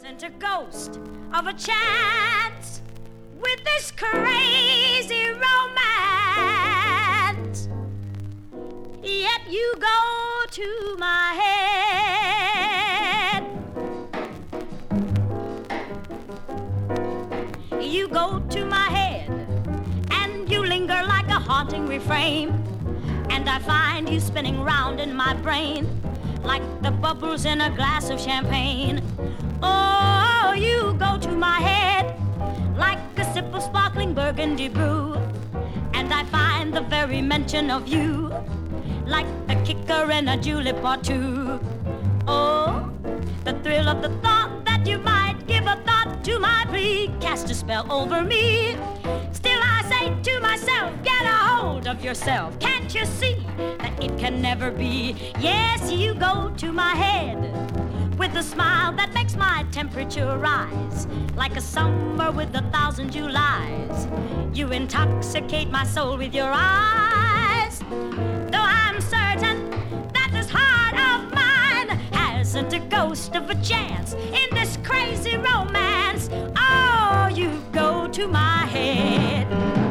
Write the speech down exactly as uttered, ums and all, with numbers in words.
Hasn't a ghost of a chance with this crazy romance. Yet you go to my head. You go to my head, and you linger like a haunting refrain. And I find you spinning round in my brain like the bubbles in a glass of champagne. Oh, you go to my head like a sip of sparkling burgundy brew. And I find the very mention of you like the kicker in a julep or two. Oh, the thrill of the thought that you might give a thought to my plea cast a spell over me. Still I say to myself, get a hold of yourself. Can't you see that it can never be? Yes, you go to my head with a smile that makes my temperature rise like a summer with a thousand Julys. You intoxicate my soul with your eyes, though I'm certain that this heart of mine hasn't a ghost of a chance in this crazy romance. Oh, you go to my head.